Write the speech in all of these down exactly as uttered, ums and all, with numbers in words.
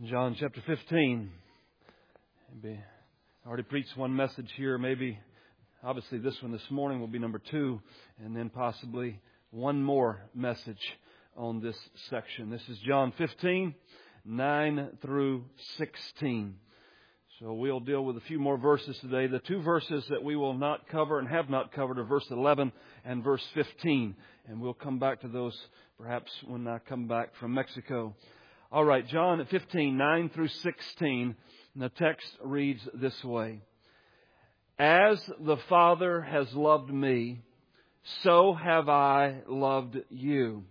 John chapter fifteen. Maybe I already preached one message here. Maybe, obviously, this one this morning will be number two, and then possibly one more message on this section. This is John fifteen, nine through sixteen. So we'll deal with a few more verses today. The two verses that we will not cover and have not covered are verse eleven and verse fifteen. And we'll come back to those perhaps when I come back from Mexico. All right, John fifteen, nine through sixteen. And the text reads this way. As the Father has loved me, so have I loved you.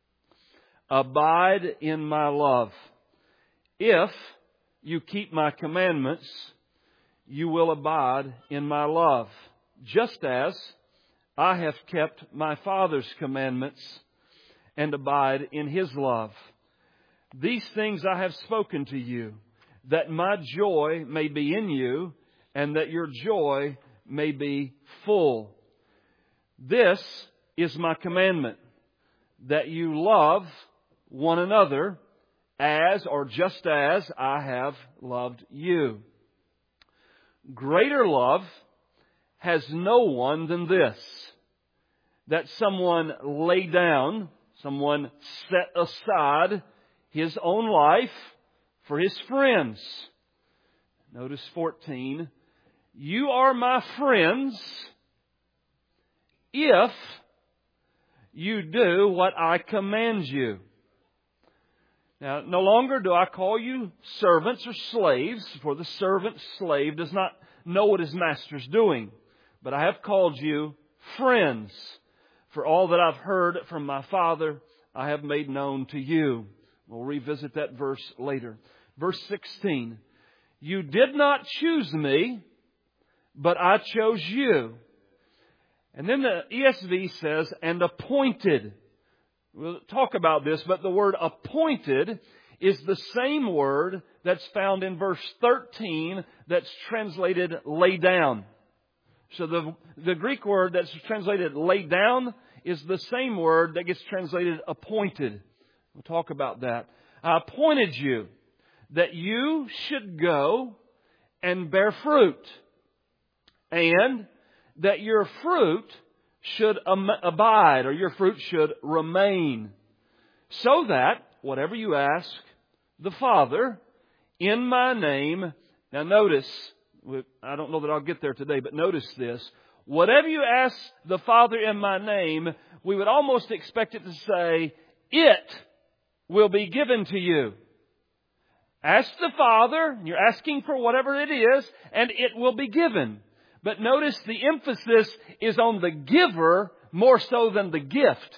Abide in my love. If you keep my commandments, you will abide in my love, just as I have kept my Father's commandments and abide in His love. These things I have spoken to you, that my joy may be in you, and that your joy may be full. This is my commandment, that you love one another as or just as I have loved you. Greater love has no one than this, that someone lay down, someone set aside His own life for His friends. Notice fourteen. You are my friends if you do what I command you. Now, no longer do I call you servants or slaves, for the servant slave does not know what his master is doing. But I have called you friends, for all that I've heard from my Father I have made known to you. We'll revisit that verse later. Verse sixteen. You did not choose me, but I chose you. And then the E S V says, and appointed. We'll talk about this, but the word appointed is the same word that's found in verse thirteen that's translated lay down. So the, the Greek word that's translated lay down is the same word that gets translated appointed. We'll talk about that. I appointed you that you should go and bear fruit, and that your fruit should abide, or your fruit should remain, so that whatever you ask the Father in my name. Now notice, I don't know that I'll get there today, but notice this. Whatever you ask the Father in my name, we would almost expect it to say, it will be given to you. Ask the Father, you're asking for whatever it is, and it will be given. But notice the emphasis is on the giver more so than the gift.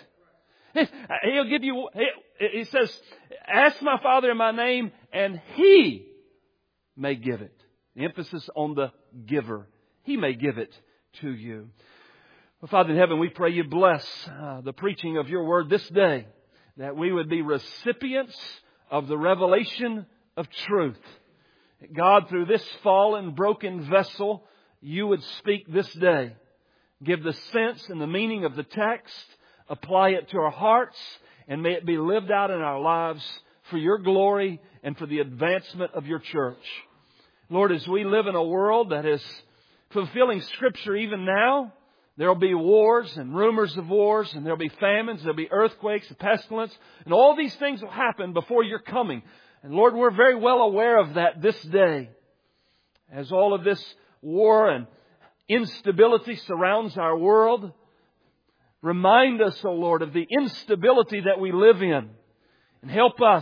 He'll give you, he says, ask my Father in my name, and He may give it. The emphasis on the giver. He may give it to you. Well, Father in heaven, we pray you bless uh, the preaching of your word this day, that we would be recipients of the revelation of truth. God, through this fallen, broken vessel, you would speak this day. Give the sense and the meaning of the text. Apply it to our hearts. And may it be lived out in our lives for your glory and for the advancement of your church. Lord, as we live in a world that is fulfilling Scripture even now, there will be wars and rumors of wars, and there will be famines, there will be earthquakes and pestilence, and all these things will happen before your coming. And Lord, we're very well aware of that this day. As all of this war and instability surrounds our world, remind us, O Lord, of the instability that we live in. And help us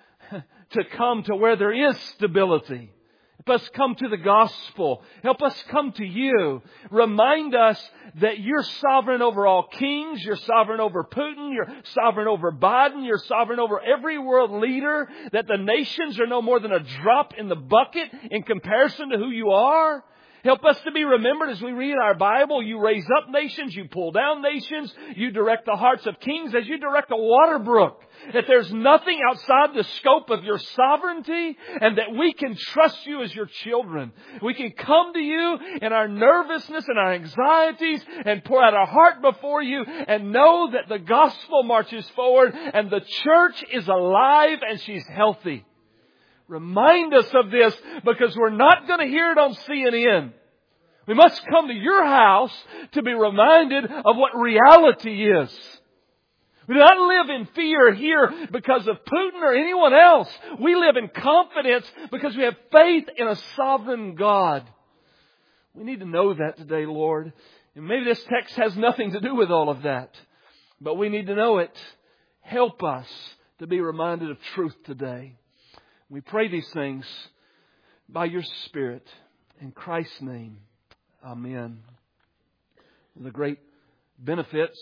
to come to where there is stability. Help us come to the gospel. Help us come to you. Remind us that you're sovereign over all kings. You're sovereign over Putin. You're sovereign over Biden. You're sovereign over every world leader. That the nations are no more than a drop in the bucket in comparison to who you are. Help us to be remembered as we read our Bible. You raise up nations. You pull down nations. You direct the hearts of kings as you direct a water brook. That there's nothing outside the scope of your sovereignty, and that we can trust you as your children. We can come to you in our nervousness and our anxieties and pour out our heart before you and know that the gospel marches forward and the church is alive and she's healthy. Remind us of this, because we're not going to hear it on C N N. We must come to your house to be reminded of what reality is. We do not live in fear here because of Putin or anyone else. We live in confidence because we have faith in a sovereign God. We need to know that today, Lord. And maybe this text has nothing to do with all of that, but we need to know it. Help us to be reminded of truth today. We pray these things by your Spirit. In Christ's name, amen. The great benefits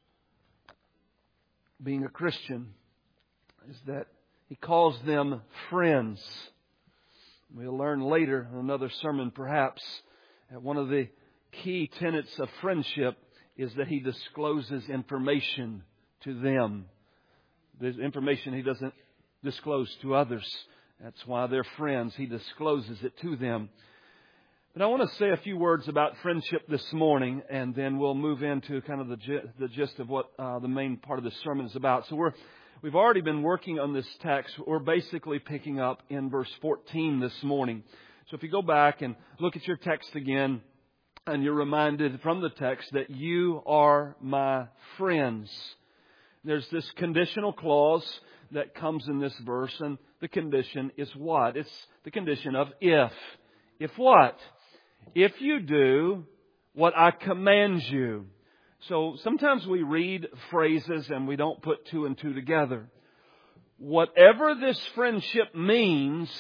being a Christian is that He calls them friends. We'll learn later in another sermon perhaps that one of the key tenets of friendship is that He discloses information to them. There's information He doesn't disclose to others. That's why they're friends. He discloses it to them. But I want to say a few words about friendship this morning, and then we'll move into kind of the the gist of what uh, the main part of the sermon is about. So we're we've already been working on this text. We're basically picking up in verse fourteen this morning. So if you go back and look at your text again, and you're reminded from the text that you are my friends. There's this conditional clause that comes in this verse, and the condition is what? It's the condition of if. If what? If you do what I command you. So sometimes we read phrases and we don't put two and two together. Whatever this friendship means,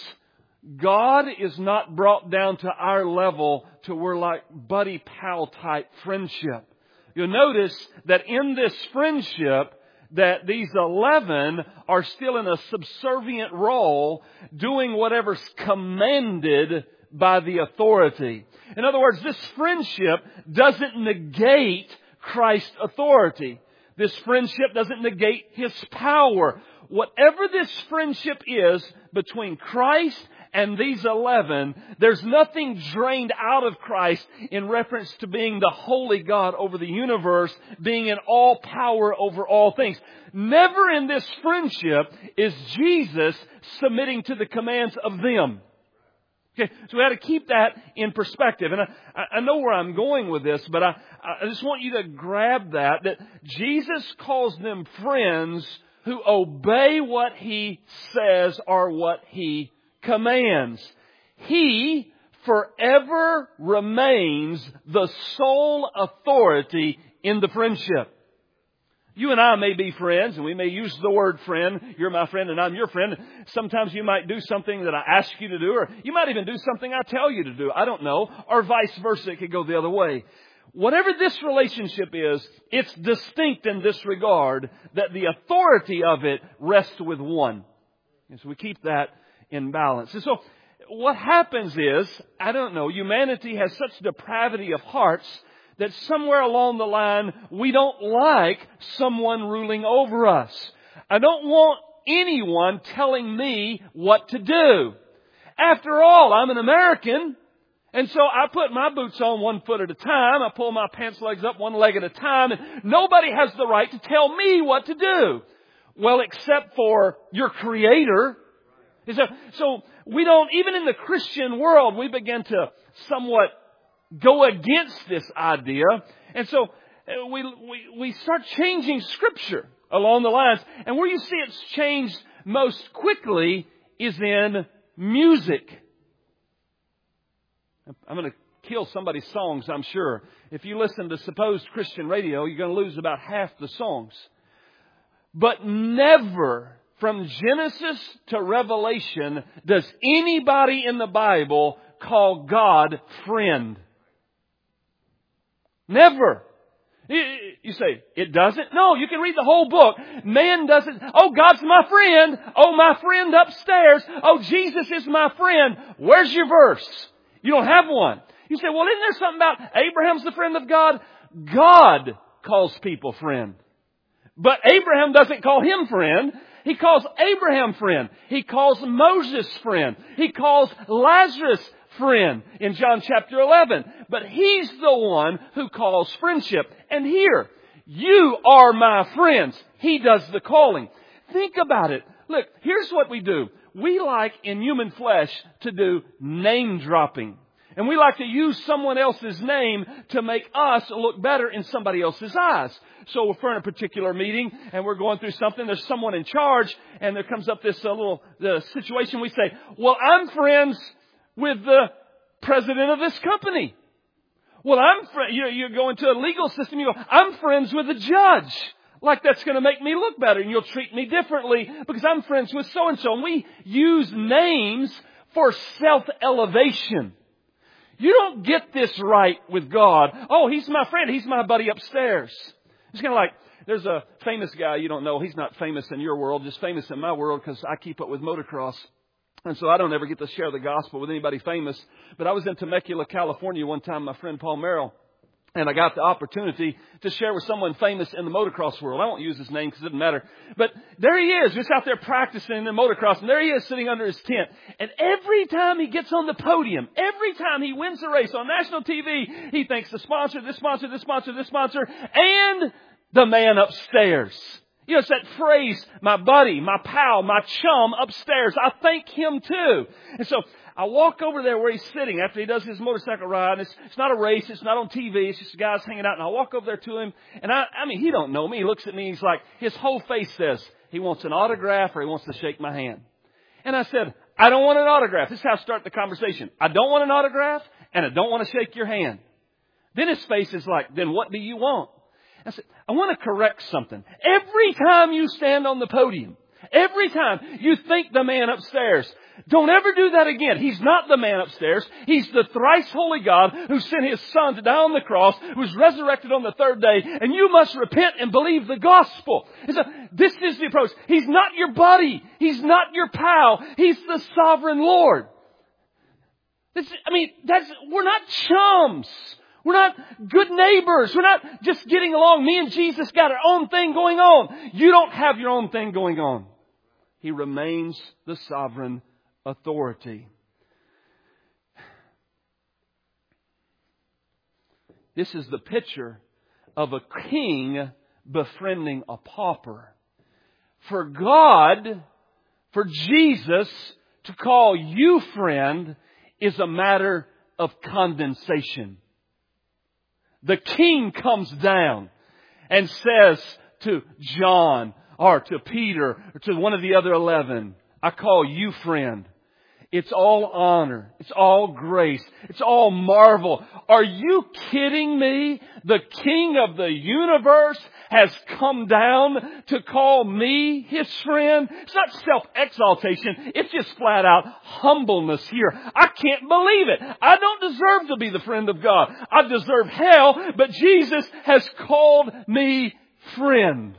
God is not brought down to our level to we're like buddy pal type friendship. You'll notice that in this friendship that these eleven are still in a subservient role, doing whatever's commanded by the authority. In other words, this friendship doesn't negate Christ's authority. This friendship doesn't negate His power. Whatever this friendship is between Christ and these eleven, there's nothing drained out of Christ in reference to being the holy God over the universe, being in all power over all things. Never in this friendship is Jesus submitting to the commands of them. Okay, so we have to keep that in perspective. And I, I know where I'm going with this, but I, I just want you to grab that, that Jesus calls them friends who obey what He says or what He commands. He forever remains the sole authority in the friendship. You and I may be friends, and we may use the word friend. You're my friend and I'm your friend. Sometimes you might do something that I ask you to do, or you might even do something I tell you to do. I don't know. Or vice versa. It could go the other way. Whatever this relationship is, it's distinct in this regard that the authority of it rests with one. And so we keep that in balance. And so what happens is, I don't know, humanity has such depravity of hearts that somewhere along the line, we don't like someone ruling over us. I don't want anyone telling me what to do. After all, I'm an American, and so I put my boots on one foot at a time. I pull my pants legs up one leg at a time, and nobody has the right to tell me what to do. Well, except for your Creator. So, so we don't, even in the Christian world, we begin to somewhat go against this idea. And so we, we, we start changing Scripture along the lines. And where you see it's changed most quickly is in music. I'm going to kill somebody's songs, I'm sure. If you listen to supposed Christian radio, you're going to lose about half the songs. But never from Genesis to Revelation does anybody in the Bible call God friend. Never. You say, it doesn't? No, you can read the whole book. Man doesn't. Oh, God's my friend. Oh, my friend upstairs. Oh, Jesus is my friend. Where's your verse? You don't have one. You say, well, isn't there something about Abraham's the friend of God? God calls people friend. But Abraham doesn't call him friend. He calls Abraham friend. He calls Moses friend. He calls Lazarus friend in John chapter eleven. But He's the one who calls friendship. And here, you are my friends. He does the calling. Think about it. Look, here's what we do. we like in human flesh to do name dropping. And we like to use someone else's name to make us look better in somebody else's eyes. So if we're in a particular meeting and we're going through something, there's someone in charge, and there comes up this uh, little the situation. We say, well, I'm friends with the president of this company. Well, I'm fr- you, you go into a legal system, you go, I'm friends with the judge. Like that's going to make me look better, and you'll treat me differently because I'm friends with so-and-so. And we use names for self-elevation. You don't get this right with God. Oh, he's my friend. He's my buddy upstairs. It's kind of like, there's a famous guy you don't know. He's not famous in your world, just famous in my world because I keep up with motocross. And so I don't ever get to share the gospel with anybody famous. But I was in Temecula, California one time, my friend Paul Merrill. And I got the opportunity to share with someone famous in the motocross world. I won't use his name because it doesn't matter. But there he is, just out there practicing in the motocross. And there he is sitting under his tent. And every time he gets on the podium, every time he wins a race on national T V, he thanks the sponsor, this sponsor, this sponsor, this sponsor, and the man upstairs. You know, it's that phrase, my buddy, my pal, my chum upstairs. I thank him too. And so I walk over there where he's sitting after he does his motorcycle ride. And it's, it's not a race. It's not on T V. It's just guys hanging out. And I walk over there to him. And I, I mean, he don't know me. He looks at me. He's like, his whole face says he wants an autograph or he wants to shake my hand. And I said, I don't want an autograph. This is how I start the conversation. I don't want an autograph and I don't want to shake your hand. Then his face is like, then what do you want? I said, I want to correct something. Every time you stand on the podium, every time you thank the man upstairs, don't ever do that again. He's not the man upstairs. He's the thrice holy God who sent His Son to die on the cross, who was resurrected on the third day, and you must repent and believe the gospel. And so this is the approach. He's not your buddy. He's not your pal. He's the sovereign Lord. This, I mean, that's, we're not chums. We're not good neighbors. We're not just getting along. Me and Jesus got our own thing going on. You don't have your own thing going on. He remains the sovereign authority. This is the picture of a king befriending a pauper. For God, for Jesus to call you friend is a matter of condensation. The king comes down and says to John or to Peter or to one of the other eleven, I call you friend. It's all honor. It's all grace. It's all marvel. Are you kidding me? The King of the universe has come down to call me his friend. It's not self-exaltation. It's just flat out humbleness here. I can't believe it. I don't deserve to be the friend of God. I deserve hell, but Jesus has called me friend.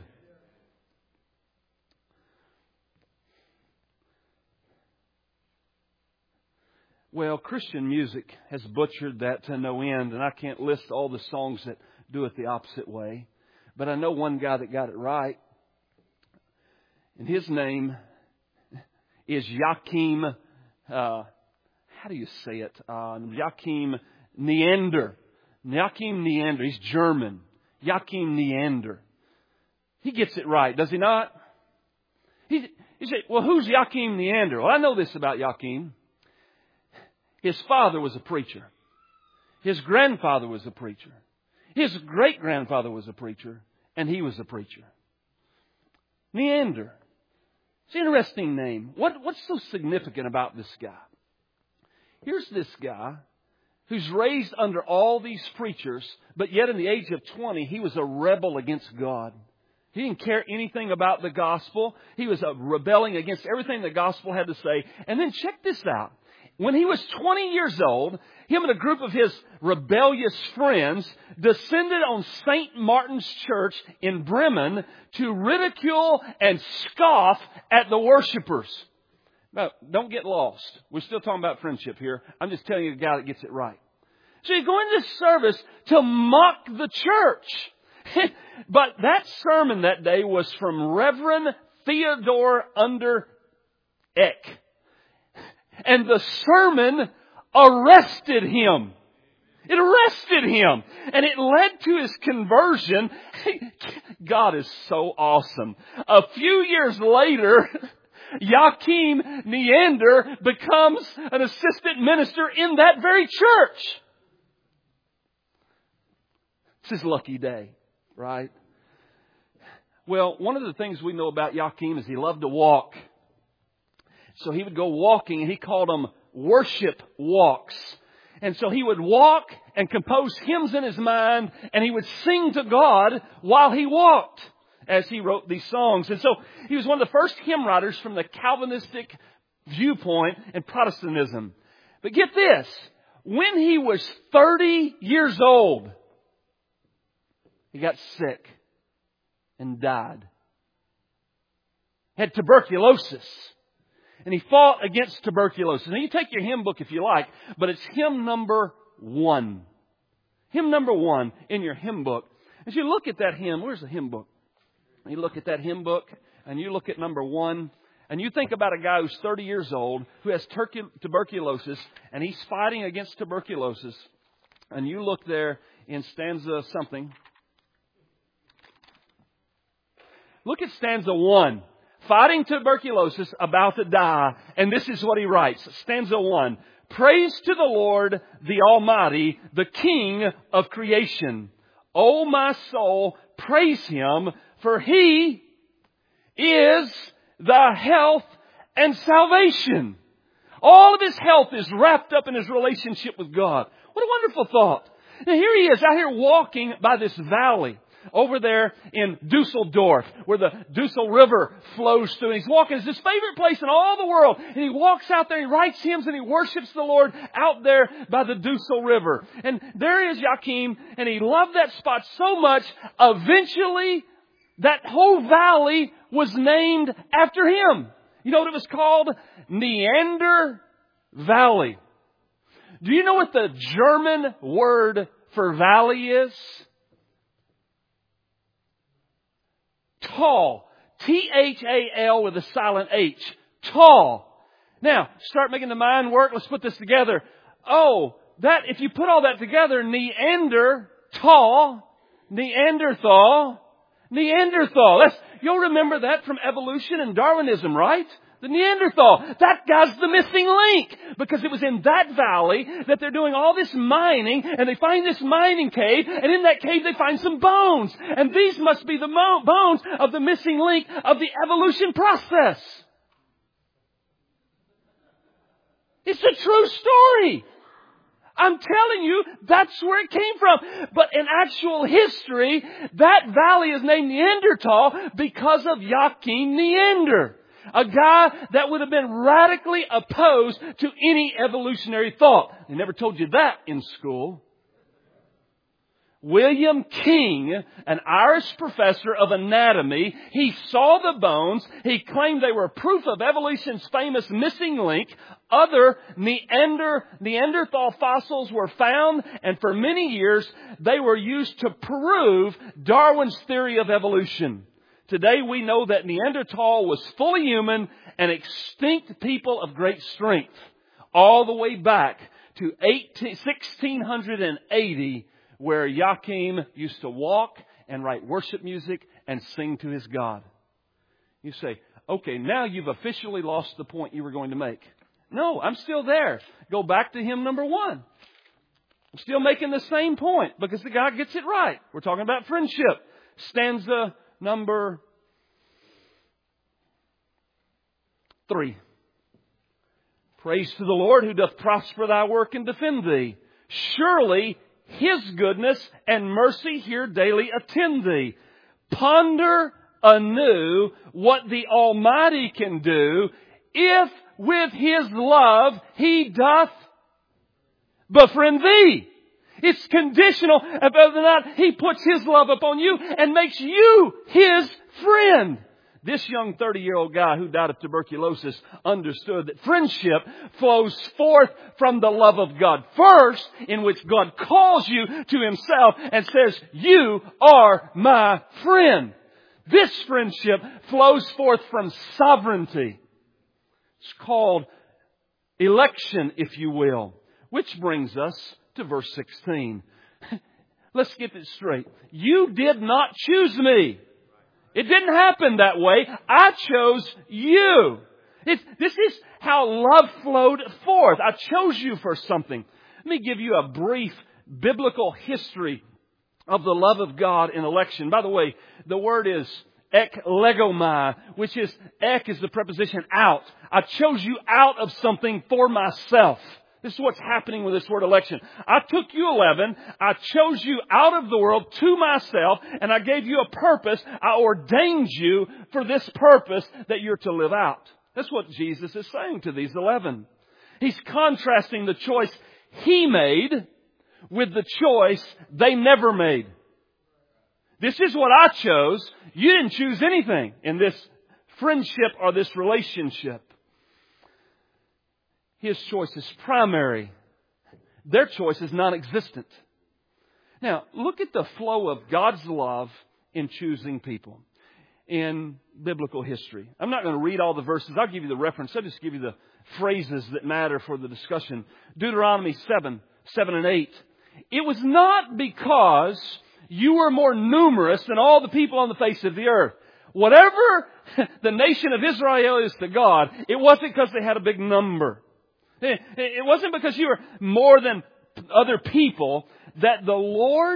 Well, Christian music has butchered that to no end, and I can't list all the songs that do it the opposite way. But I know one guy that got it right. And his name is Joachim, uh, how do you say it? Uh, Joachim Neander. Joachim Neander. He's German. Joachim Neander. He gets it right, does he not? He, you say, well, who's Joachim Neander? Well, I know this about Joachim. His father was a preacher. His grandfather was a preacher. His great-grandfather was a preacher. And he was a preacher. Neander. It's an interesting name. What, what's so significant about this guy? Here's this guy who's raised under all these preachers, but yet in the age of twenty, he was a rebel against God. He didn't care anything about the gospel. He was rebelling against everything the gospel had to say. And then check this out. When he was twenty years old, him and a group of his rebellious friends descended on Saint Martin's Church in Bremen to ridicule and scoff at the worshipers. Now, don't get lost. We're still talking about friendship here. I'm just telling you the guy that gets it right. So you go into service to mock the church. But that sermon that day was from Reverend Theodore Under Eck. And the sermon arrested him. It arrested him. And it led to his conversion. God is so awesome. A few years later, Joachim Neander becomes an assistant minister in that very church. It's his lucky day, right? Well, one of the things we know about Joachim is he loved to walk. So he would go walking, and he called them worship walks. And so he would walk and compose hymns in his mind, and he would sing to God while he walked as he wrote these songs. And so he was one of the first hymn writers from the Calvinistic viewpoint in Protestantism. But get this, when he was thirty years old, he got sick and died. Had tuberculosis. And he fought against tuberculosis. Now you take your hymn book if you like, but it's hymn number one. Hymn number one in your hymn book. As you look at that hymn, where's the hymn book? You look at that hymn book and you look at number one, and you think about a guy who's thirty years old, who has tuberculosis, and he's fighting against tuberculosis. And you look there in stanza something. Look at stanza one. Fighting tuberculosis, about to die. And this is what he writes. Stanza one. Praise to the Lord, the Almighty, the King of creation. O my soul, praise Him, for He is the health and salvation. All of his health is wrapped up in his relationship with God. What a wonderful thought. Now here he is out here walking by this valley over there in Dusseldorf, where the Dussel River flows through. And he's walking. It's his favorite place in all the world. And he walks out there, he writes hymns, and he worships the Lord out there by the Dussel River. And there is Joachim, and he loved that spot so much, eventually that whole valley was named after him. You know what it was called? Neander Valley. Do you know what the German word for valley is? Tal. T H A L with a silent H. Tal. Now, start making the mind work. Let's put this together. Oh, that, if you put all that together, Neander, Tal, Neanderthal, Neanderthal. That's, you'll remember that from evolution and Darwinism, right? The Neanderthal. That guy's the missing link. Because it was in that valley that they're doing all this mining, and they find this mining cave, and in that cave they find some bones. And these must be the mo- bones of the missing link of the evolution process. It's a true story. I'm telling you, that's where it came from. But in actual history, that valley is named Neanderthal because of Joachim Neander. A guy that would have been radically opposed to any evolutionary thought. They never told you that in school. William King, an Irish professor of anatomy, he saw the bones. He claimed they were proof of evolution's famous missing link. Other Neander, Neanderthal fossils were found, and for many years they were used to prove Darwin's theory of evolution. Today we know that Neanderthal was fully human and extinct people of great strength. All the way back to sixteen eighty, where Joachim used to walk and write worship music and sing to his God. You say, okay, now you've officially lost the point you were going to make. No, I'm still there. Go back to hymn number one. I'm still making the same point because the guy gets it right. We're talking about friendship. Stanza number three. Praise to the Lord who doth prosper thy work and defend thee. Surely His goodness and mercy here daily attend thee. Ponder anew what the Almighty can do if with His love He doth befriend thee. It's conditional of whether or not He puts His love upon you and makes you His friend. This young thirty-year-old guy who died of tuberculosis understood that friendship flows forth from the love of God first, in which God calls you to Himself and says, you are my friend. This friendship flows forth from sovereignty. It's called election, if you will. Which brings us to verse sixteen. Let's get this straight. You did not choose me. It didn't happen that way. I chose you. It's, this is how love flowed forth. I chose you for something. Let me give you a brief biblical history of the love of God in election. By the way, the word is eklegomai, which is, ek is the preposition out. I chose you out of something for myself. This is what's happening with this word election. I took you eleven, I chose you out of the world to myself, and I gave you a purpose. I ordained you for this purpose that you're to live out. That's what Jesus is saying to these eleven. He's contrasting the choice He made with the choice they never made. This is what I chose. You didn't choose anything in this friendship or this relationship. His choice is primary. Their choice is non-existent. Now, look at the flow of God's love in choosing people in biblical history. I'm not going to read all the verses. I'll give you the reference. I'll just give you the phrases that matter for the discussion. Deuteronomy seven, seven and eight. It was not because you were more numerous than all the people on the face of the earth. Whatever the nation of Israel is to God, it wasn't because they had a big number. It wasn't because you were more than other people that the Lord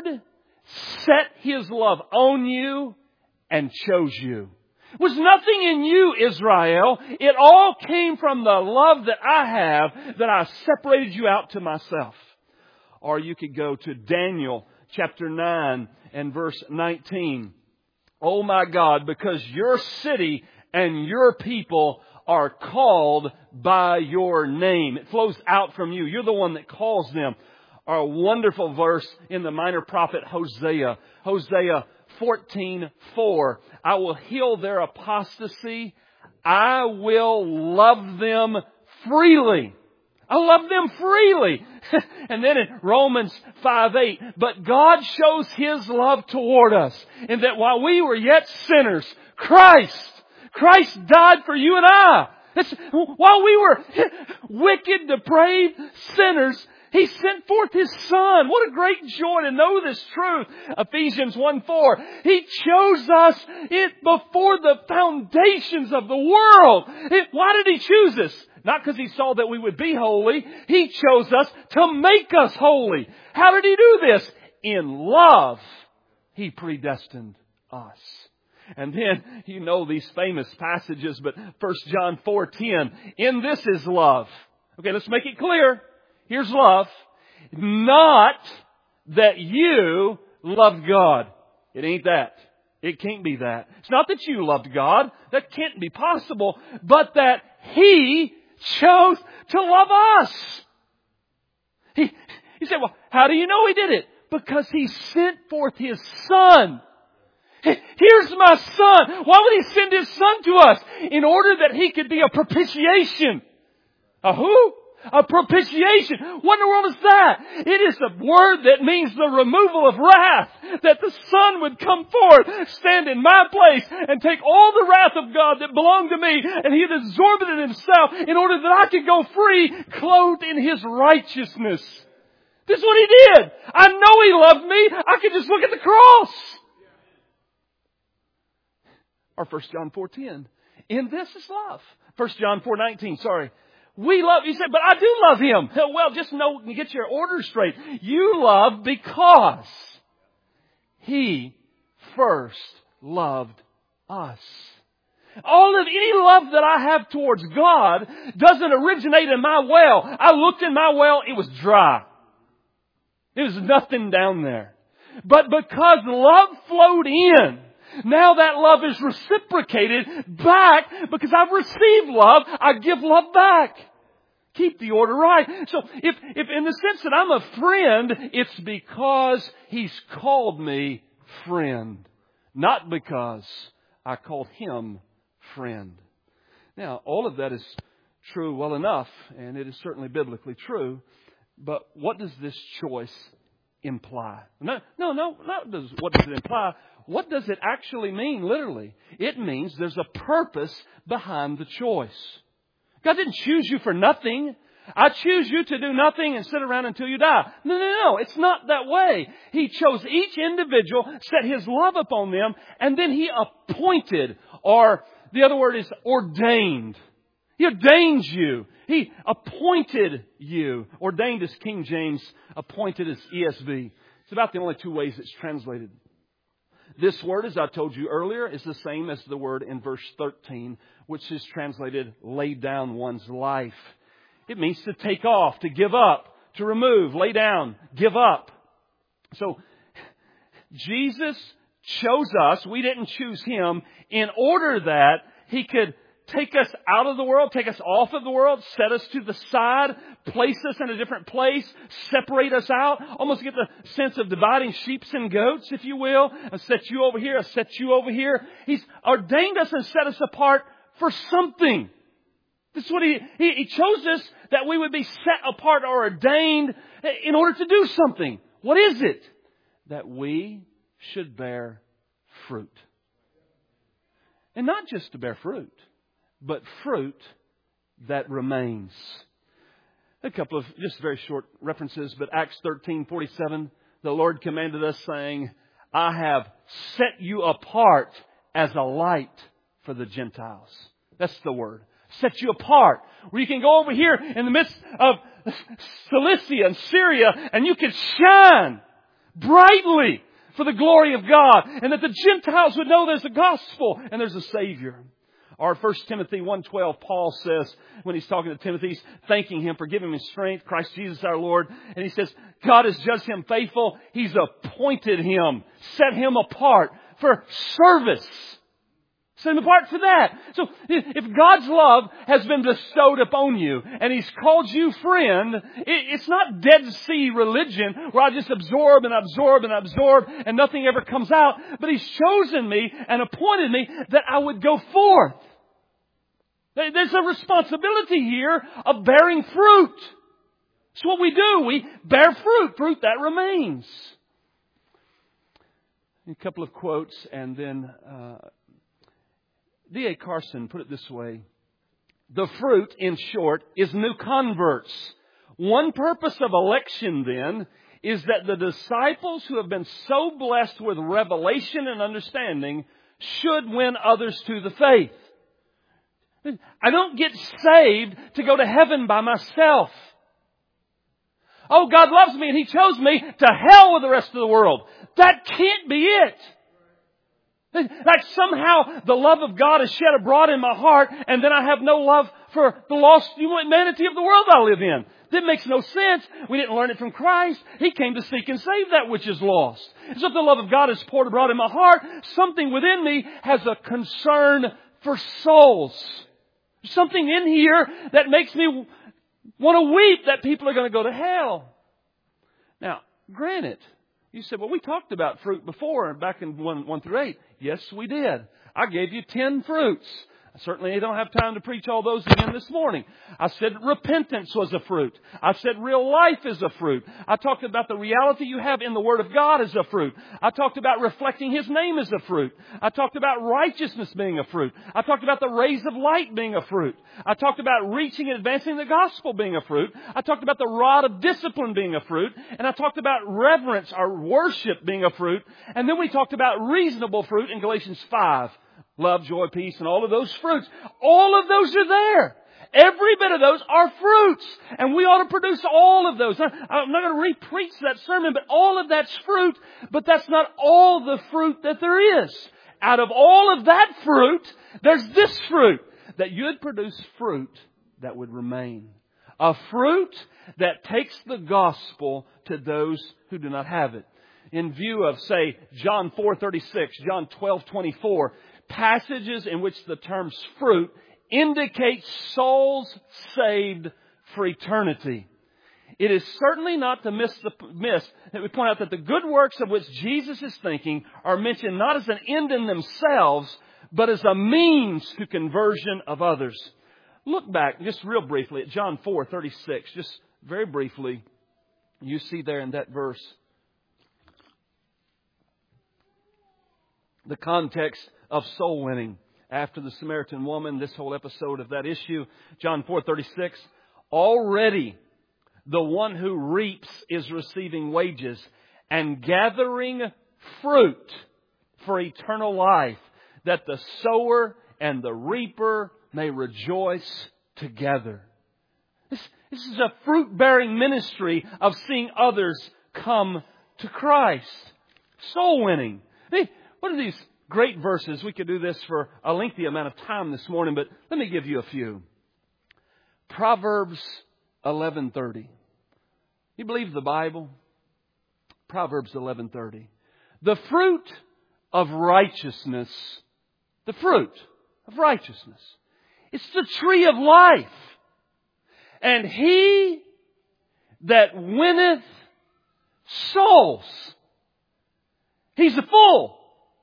set His love on you and chose you. It was nothing in you, Israel. It all came from the love that I have, that I separated you out to myself. Or you could go to Daniel chapter nine and verse nineteen. Oh my God, because your city and your people are called by your name. It flows out from you. You're the one that calls them. Our wonderful verse in the minor prophet Hosea. Hosea fourteen four. I will heal their apostasy. I will love them freely. I love them freely. And then in Romans five eight, but God shows His love toward us in that while we were yet sinners, Christ, Christ died for you and I. That's, while we were wicked, depraved sinners, He sent forth His Son. What a great joy to know this truth. Ephesians one four. He chose us it before the foundations of the world. It, why did He choose us? Not because He saw that we would be holy. He chose us to make us holy. How did He do this? In love, He predestined us. And then, you know these famous passages, but First John four ten. In this is love. Okay, let's make it clear. Here's love. Not that you loved God. It ain't that. It can't be that. It's not that you loved God. That can't be possible. But that He chose to love us. He, he said, well, how do you know He did it? Because He sent forth His Son. Here's my Son. Why would He send His Son to us? In order that He could be a propitiation. A who? A propitiation. What in the world is that? It is a word that means the removal of wrath. That the Son would come forth, stand in my place, and take all the wrath of God that belonged to me, and He'd absorb it in Himself in order that I could go free, clothed in His righteousness. This is what He did. I know He loved me. I could just look at the cross. Or First John four ten. In this is love. First John four nineteen, sorry. We love, you said, but I do love Him. Well, just know, get your order straight. You love because He first loved us. All of any love that I have towards God doesn't originate in my well. I looked in my well, it was dry. There was nothing down there. But because love flowed in, now that love is reciprocated back because I've received love. I give love back. Keep the order right. So if, if in the sense that I'm a friend, it's because He's called me friend. Not because I called Him friend. Now, all of that is true well enough, and it is certainly biblically true. But what does this choice imply? No, no, no. Not does, what does it imply? What does it actually mean, literally? It means there's a purpose behind the choice. God didn't choose you for nothing. I choose you to do nothing and sit around until you die. No, no, no. It's not that way. He chose each individual, set His love upon them, and then He appointed, or the other word is ordained. He ordained you. He appointed you. Ordained is King James. Appointed is E S V. It's about the only two ways it's translated. This word, as I told you earlier, is the same as the word in verse thirteen, which is translated lay down one's life. It means to take off, to give up, to remove, lay down, give up. So, Jesus chose us. We didn't choose Him in order that He could take us out of the world, take us off of the world, set us to the side, place us in a different place, separate us out, almost get the sense of dividing sheep and goats, if you will. I set you over here, I set you over here. He's ordained us and set us apart for something. This is what he, he, he chose us that we would be set apart or ordained in order to do something. What is it? That we should bear fruit. And not just to bear fruit, but fruit that remains. A couple of just very short references, but Acts thirteen forty-seven, the Lord commanded us saying, I have set you apart as a light for the Gentiles. That's the word. Set you apart. Where you can go over here in the midst of Cilicia and Syria and you can shine brightly for the glory of God. And that the Gentiles would know there's a gospel and there's a Savior. Or First Timothy one twelve, Paul says, when he's talking to Timothy, he's thanking him for giving him strength, Christ Jesus our Lord. And he says, God has judged him faithful. He's appointed him, set him apart for service. Set him apart for that. So if God's love has been bestowed upon you and He's called you friend, it's not Dead Sea religion where I just absorb and absorb and absorb and nothing ever comes out. But He's chosen me and appointed me that I would go forth. There's a responsibility here of bearing fruit. It's what we do. We bear fruit. Fruit that remains. A couple of quotes and then... Uh, D A Carson put it this way. The fruit, in short, is new converts. One purpose of election, then, is that the disciples who have been so blessed with revelation and understanding should win others to the faith. I don't get saved to go to heaven by myself. Oh, God loves me and He chose me, to hell with the rest of the world. That can't be it. Like somehow the love of God is shed abroad in my heart and then I have no love for the lost humanity of the world I live in. That makes no sense. We didn't learn it from Christ. He came to seek and save that which is lost. And so if the love of God is poured abroad in my heart, something within me has a concern for souls. There's something in here that makes me want to weep that people are going to go to hell. Now, granted, you said, well, we talked about fruit before, back in one, one through eight. Yes, we did. I gave you ten fruits. I certainly don't have time to preach all those again this morning. I said repentance was a fruit. I said real life is a fruit. I talked about the reality you have in the Word of God as a fruit. I talked about reflecting His name as a fruit. I talked about righteousness being a fruit. I talked about the rays of light being a fruit. I talked about reaching and advancing the gospel being a fruit. I talked about the rod of discipline being a fruit. And I talked about reverence or worship being a fruit. And then we talked about reasonable fruit in Galatians five. Love, joy, peace, and all of those fruits. All of those are there. Every bit of those are fruits. And we ought to produce all of those. I'm not going to re-preach that sermon, but all of that's fruit. But that's not all the fruit that there is. Out of all of that fruit, there's this fruit. That you'd produce fruit that would remain. A fruit that takes the gospel to those who do not have it. In view of, say, John four thirty-six, John twelve twenty-four, passages in which the terms fruit indicate souls saved for eternity. It is certainly not to miss the miss that we point out that the good works of which Jesus is thinking are mentioned not as an end in themselves, but as a means to conversion of others. Look back just real briefly at John four thirty-six, just very briefly. You see there in that verse the context of soul winning. After the Samaritan woman, this whole episode of that issue, John four thirty-six, already the one who reaps is receiving wages and gathering fruit for eternal life, that the sower and the reaper may rejoice together. This, this is a fruit-bearing ministry of seeing others come to Christ. Soul winning. Hey, what are these great verses? We could do this for a lengthy amount of time this morning, but let me give you a few. Proverbs eleven thirty. You believe the Bible? Proverbs eleven thirty. The fruit of righteousness, the fruit of righteousness, it's the tree of life. And he that winneth souls, he's a fool.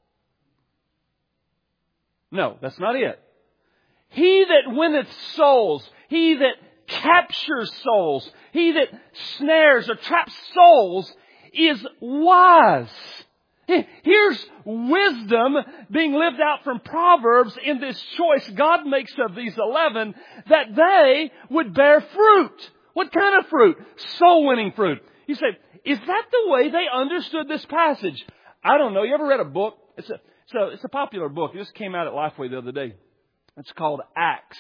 No, that's not it. He that winneth souls, he that captures souls, he that snares or traps souls is wise. Here's wisdom being lived out from Proverbs in this choice God makes of these eleven, that they would bear fruit. What kind of fruit? Soul-winning fruit. You say, is that the way they understood this passage? I don't know. You ever read a book? It's a, so it's a popular book. It just came out at Lifeway the other day. It's called Acts.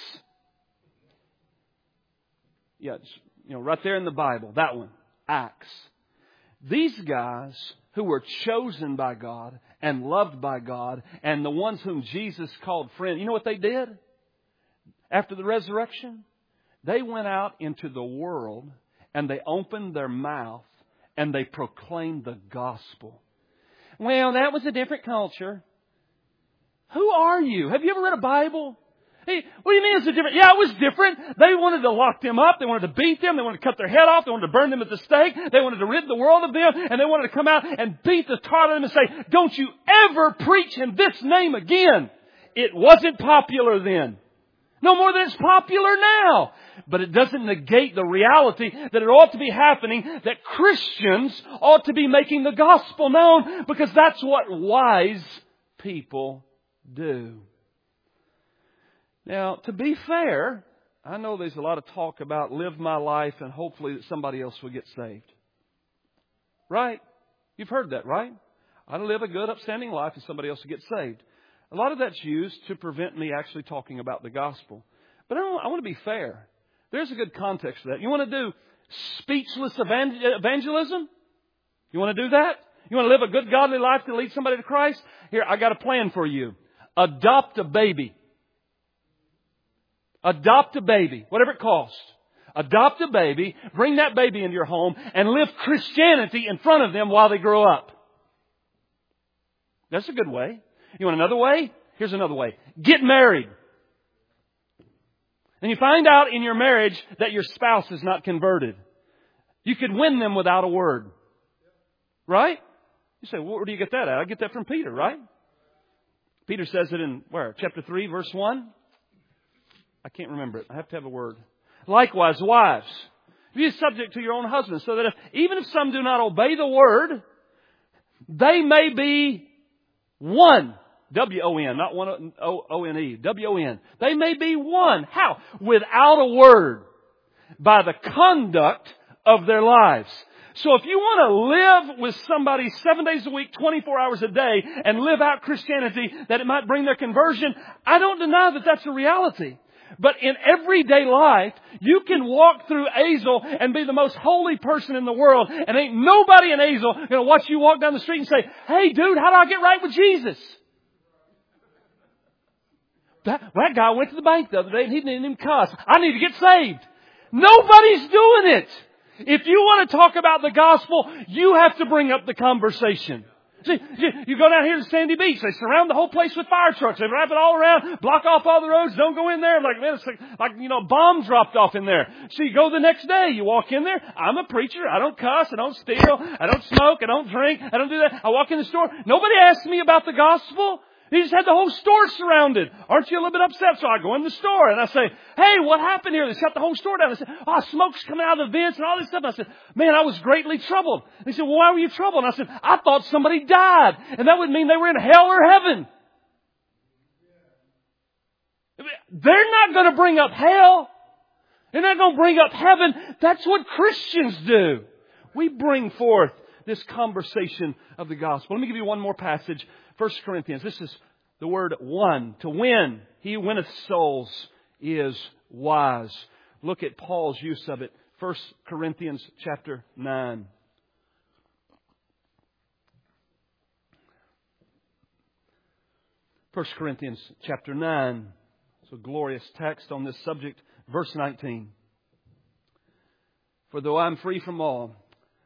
Yeah, it's, you know, right there in the Bible. That one. Acts. These guys who were chosen by God and loved by God and the ones whom Jesus called friend, you know what they did? After the resurrection? They went out into the world and they opened their mouth and they proclaimed the gospel. Well, that was a different culture. Who are you? Have you ever read a Bible? Hey, what do you mean it's a different? Yeah, it was different. They wanted to lock them up. They wanted to beat them. They wanted to cut their head off. They wanted to burn them at the stake. They wanted to rid the world of them. And they wanted to come out and beat the tar out of them and say, don't you ever preach in this name again. It wasn't popular then. No more than it's popular now. But it doesn't negate the reality that it ought to be happening, that Christians ought to be making the gospel known, because that's what wise people do. Now, to be fair, I know there's a lot of talk about live my life and hopefully that somebody else will get saved. Right? You've heard that, right? I live a good, upstanding life and somebody else will get saved. A lot of that's used to prevent me actually talking about the gospel. But I, don't, I want to be fair. There's a good context to that. You want to do speechless evangelism? You want to do that? You want to live a good, godly life to lead somebody to Christ? Here, I got a plan for you. Adopt a baby. Adopt a baby, whatever it costs. Adopt a baby, bring that baby into your home, and live Christianity in front of them while they grow up. That's a good way. You want another way? Here's another way. Get married. And you find out in your marriage that your spouse is not converted. You could win them without a word. Right? You say, well, where do you get that at? I get that from Peter, right? Peter says it in, where? Chapter three, verse one? I can't remember it. I have to have a word. Likewise, wives, be subject to your own husbands, so that if, even if some do not obey the word, they may be won. W O N, not one O N E. W O N. They may be won. How? Without a word. By the conduct of their lives. So if you want to live with somebody seven days a week, twenty-four hours a day, and live out Christianity, that it might bring their conversion, I don't deny that that's a reality. But in everyday life, you can walk through Azle and be the most holy person in the world, and ain't nobody in Azle going to watch you walk down the street and say, hey dude, how do I get right with Jesus? That, that guy went to the bank the other day and he didn't even cuss. I need to get saved. Nobody's doing it. If you want to talk about the gospel, you have to bring up the conversation. See, you go down here to Sandy Beach. They surround the whole place with fire trucks. They wrap it all around, block off all the roads. Don't go in there. Like, man, it's like, like, you know, a bomb dropped off in there. So you go the next day. You walk in there. I'm a preacher. I don't cuss. I don't steal. I don't smoke. I don't drink. I don't do that. I walk in the store. Nobody asks me about the gospel. He just had the whole store surrounded. Aren't you a little bit upset? So I go in the store and I say, hey, what happened here? They shut the whole store down. I said, oh, smoke's coming out of the vents and all this stuff. And I said, man, I was greatly troubled. And he said, well, why were you troubled? And I said, I thought somebody died. And that would mean they were in hell or heaven. They're not going to bring up hell. They're not going to bring up heaven. That's what Christians do. We bring forth this conversation of the gospel. Let me give you one more passage. First Corinthians. This is the word won. To win. He who winneth souls is wise. Look at Paul's use of it. First Corinthians chapter nine. First Corinthians chapter nine. It's a glorious text on this subject. Verse nineteen. For though I am free from all,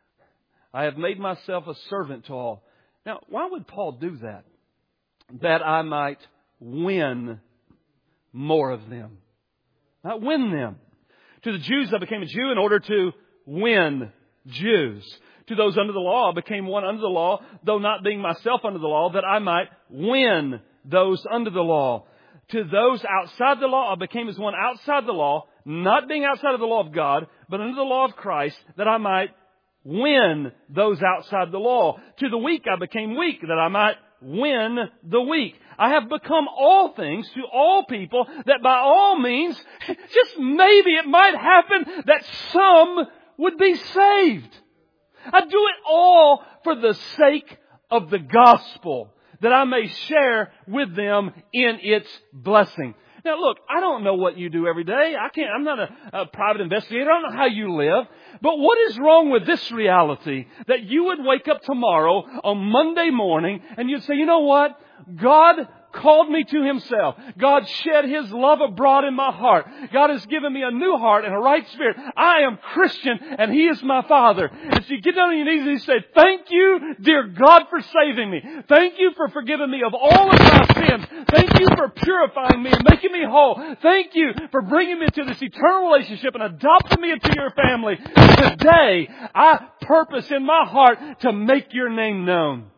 I have made myself a servant to all. Now, why would Paul do that? That I might win more of them. Not win them. To the Jews I became a Jew in order to win Jews. To those under the law I became one under the law, though not being myself under the law, that I might win those under the law. To those outside the law I became as one outside the law, not being outside of the law of God, but under the law of Christ, that I might win those outside the law. To the weak I became weak, that I might win the weak. I have become all things to all people, that by all means, just maybe it might happen that some would be saved. I do it all for the sake of the gospel, that I may share with them in its blessing. Now look, I don't know what you do every day. I can't, I'm not a, a private investigator. I don't know how you live. But what is wrong with this reality? That you would wake up tomorrow on Monday morning and you'd say, you know what? God called me to Himself. God shed His love abroad in my heart. God has given me a new heart and a right spirit. I am Christian and He is my Father. And so you get down on your knees and you say, thank you, dear God, for saving me. Thank you for forgiving me of all of my sins. Thank you for purifying me and making me whole. Thank you for bringing me into this eternal relationship and adopting me into your family. Today, I purpose in my heart to make your name known.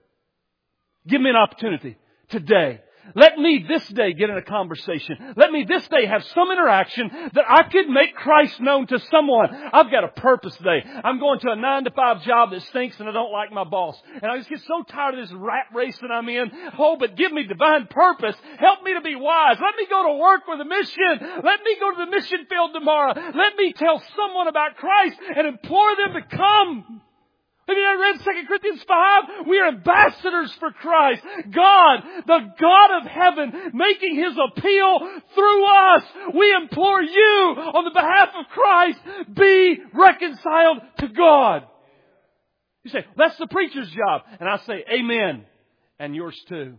Give me an opportunity. Today. Let me this day get in a conversation. Let me this day have some interaction that I could make Christ known to someone. I've got a purpose today. I'm going to a nine to five job that stinks and I don't like my boss. And I just get so tired of this rat race that I'm in. Oh, but give me divine purpose. Help me to be wise. Let me go to work with a mission. Let me go to the mission field tomorrow. Let me tell someone about Christ and implore them to come. Have you not read Second Corinthians five? We are ambassadors for Christ. God, the God of heaven, making His appeal through us. We implore you on the behalf of Christ, be reconciled to God. You say, that's the preacher's job. And I say, amen. And yours too.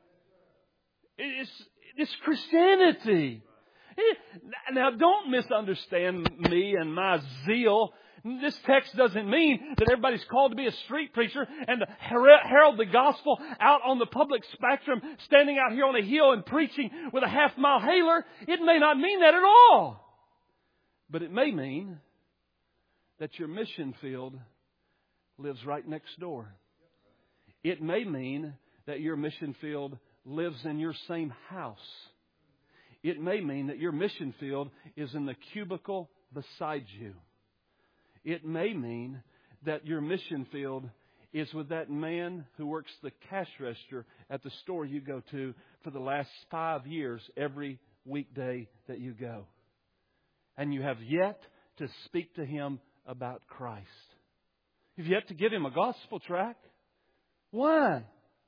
It's, it's Christianity. Now don't misunderstand me and my zeal. This text doesn't mean that everybody's called to be a street preacher and to herald the gospel out on the public spectrum, standing out here on a hill and preaching with a half mile hailer. It may not mean that at all. But it may mean that your mission field lives right next door. It may mean that your mission field lives in your same house. It may mean that your mission field is in the cubicle beside you. It may mean that your mission field is with that man who works the cash register at the store you go to for the last five years every weekday that you go. And you have yet to speak to him about Christ. You've yet to give him a gospel tract. Why?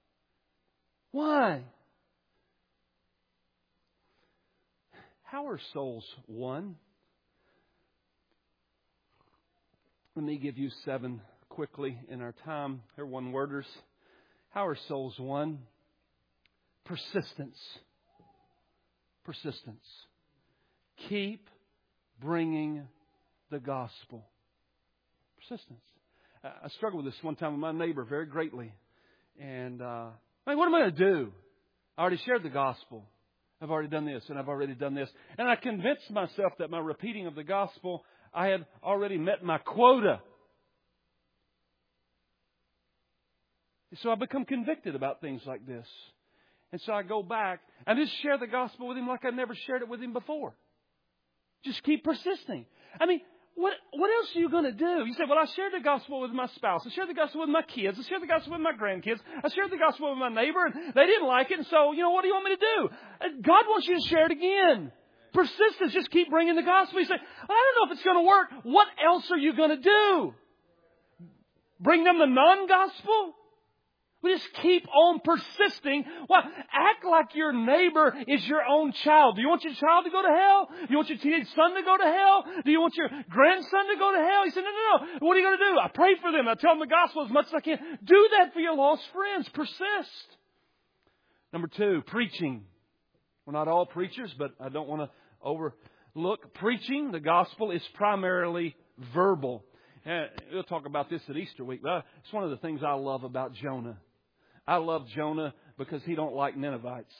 Why? How are souls won? Let me give you seven quickly in our time. They're one-worders. How are souls won? Persistence. Persistence. Keep bringing the gospel. Persistence. I struggled with this one time with my neighbor very greatly. And, uh, I mean, what am I going to do? I already shared the gospel. I've already done this and I've already done this. And I convinced myself that my repeating of the gospel, I had already met my quota. So I become convicted about things like this. And so I go back and just share the gospel with him like I never shared it with him before. Just keep persisting. I mean, what what else are you going to do? You say, well, I shared the gospel with my spouse. I shared the gospel with my kids. I shared the gospel with my grandkids. I shared the gospel with my neighbor, and they didn't like it. And so, you know, what do you want me to do? God wants you to share it again. Persistence, just keep bringing the gospel. You say, well, I don't know if it's going to work. What else are you going to do? Bring them the non-gospel? We just keep on persisting. Well, act like your neighbor is your own child. Do you want your child to go to hell? Do you want your teenage son to go to hell? Do you want your grandson to go to hell? He said, no, no, no. What are you going to do? I pray for them. I tell them the gospel as much as I can. Do that for your lost friends. Persist. Number two, preaching. We're not all preachers, but I don't want to overlook preaching. The gospel is primarily verbal. And we'll talk about this at Easter week. But it's one of the things I love about Jonah. I love Jonah because he don't like Ninevites.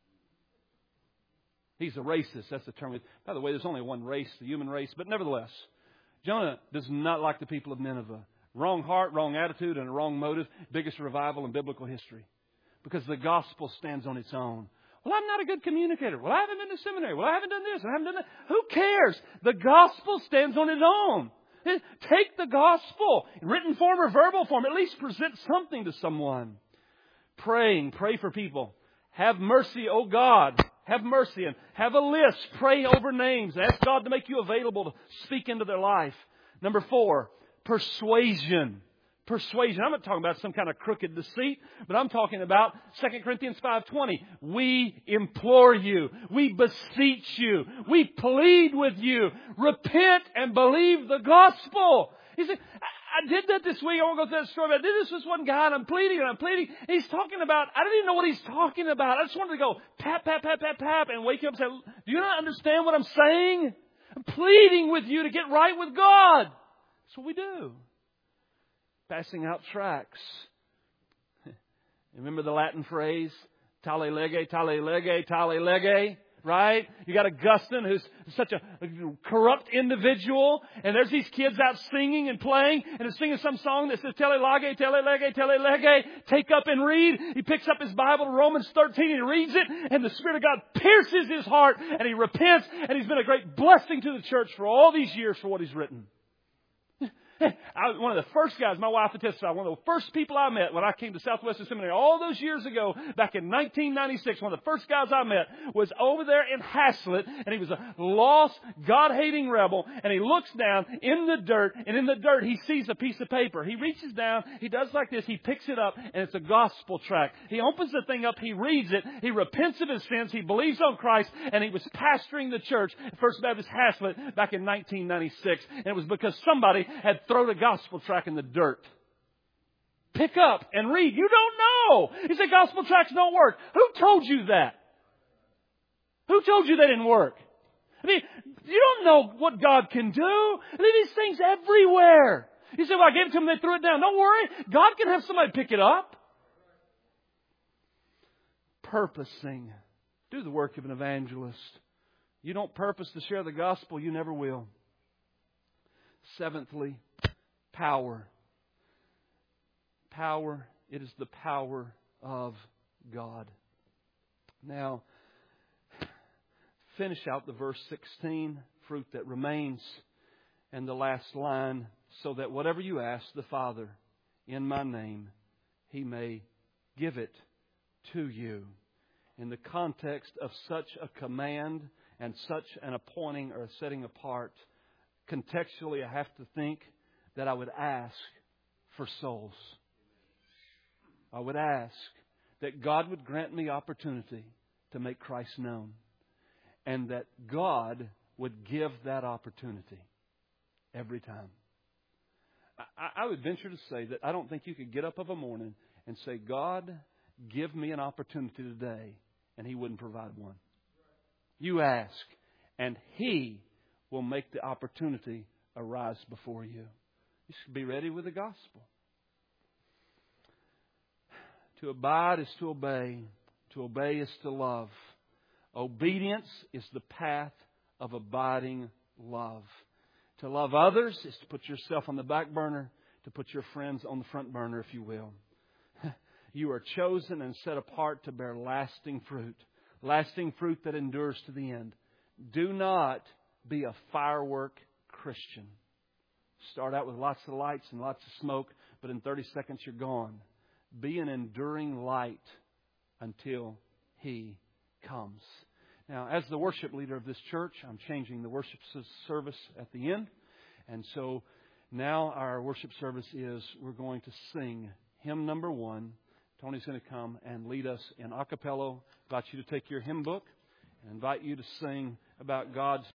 He's a racist. That's the term. By the way, there's only one race, the human race. But nevertheless, Jonah does not like the people of Nineveh. Wrong heart, wrong attitude, and a wrong motive. Biggest revival in biblical history. Because the gospel stands on its own. Well, I'm not a good communicator. Well, I haven't been to seminary. Well, I haven't done this. I haven't done that. Who cares? The gospel stands on its own. Take the gospel, in written form or verbal form. At least present something to someone. Praying. Pray for people. Have mercy, oh God. Have mercy. And have a list. Pray over names. Ask God to make you available to speak into their life. Number four, persuasion. Persuasion. I'm not talking about some kind of crooked deceit, but I'm talking about Second Corinthians five twenty. We implore you. We beseech you. We plead with you. Repent and believe the gospel. He said, I, I did that this week. I won't go through that story, but I did this with one guy and I'm pleading and I'm pleading. And he's talking about, I didn't even know what he's talking about. I just wanted to go pap, pap, pap, pap, pap and wake him up and say, do you not understand what I'm saying? I'm pleading with you to get right with God. That's what we do. Passing out tracts. Remember the Latin phrase? Tale lege, tale lege, tale lege. Right? You got Augustine, who's such a corrupt individual. And there's these kids out singing and playing. And they're singing some song that says, Tele lege, tele lege, tele lege. Take up and read. He picks up his Bible to Romans thirteen and he reads it. And the Spirit of God pierces his heart. And he repents. And he's been a great blessing to the church for all these years for what he's written. I, one of the first guys, my wife attested, one of the first people I met when I came to Southwestern Seminary all those years ago, back in nineteen ninety-six, one of the first guys I met was over there in Haslett, and he was a lost, God-hating rebel, and he looks down in the dirt, and in the dirt he sees a piece of paper. He reaches down, he does like this, he picks it up, and it's a gospel tract. He opens the thing up, he reads it, he repents of his sins, he believes on Christ, and he was pastoring the church at First Baptist Haslett back in nineteen ninety-six, and it was because somebody had throw the gospel tract in the dirt. Pick up and read. You don't know. You say gospel tracts don't work. Who told you that? Who told you they didn't work? I mean, you don't know what God can do. I mean, these things everywhere. You say, well, I gave it to them, they threw it down. Don't worry. God can have somebody pick it up. Purposing. Do the work of an evangelist. You don't purpose to share the gospel, you never will. Seventhly, power. Power. It is the power of God. Now, finish out the verse sixteen, fruit that remains, and the last line, so that whatever you ask the Father in my name, He may give it to you. In the context of such a command and such an appointing or a setting apart, contextually, I have to think that I would ask for souls. I would ask that God would grant me opportunity to make Christ known. And that God would give that opportunity every time. I, I would venture to say that I don't think you could get up of a morning and say, God, give me an opportunity today, and He wouldn't provide one. You ask, and He will make the opportunity arise before you. You should be ready with the gospel. To abide is to obey. To obey is to love. Obedience is the path of abiding love. To love others is to put yourself on the back burner, to put your friends on the front burner, if you will. You are chosen and set apart to bear lasting fruit. Lasting fruit that endures to the end. Do not be a firework Christian. Start out with lots of lights and lots of smoke, but in thirty seconds you're gone. Be an enduring light until He comes. Now, as the worship leader of this church, I'm changing the worship service at the end. And so now our worship service is we're going to sing hymn number one, Tony's going to come and lead us in a cappella. I invite you to take your hymn book and invite you to sing about God's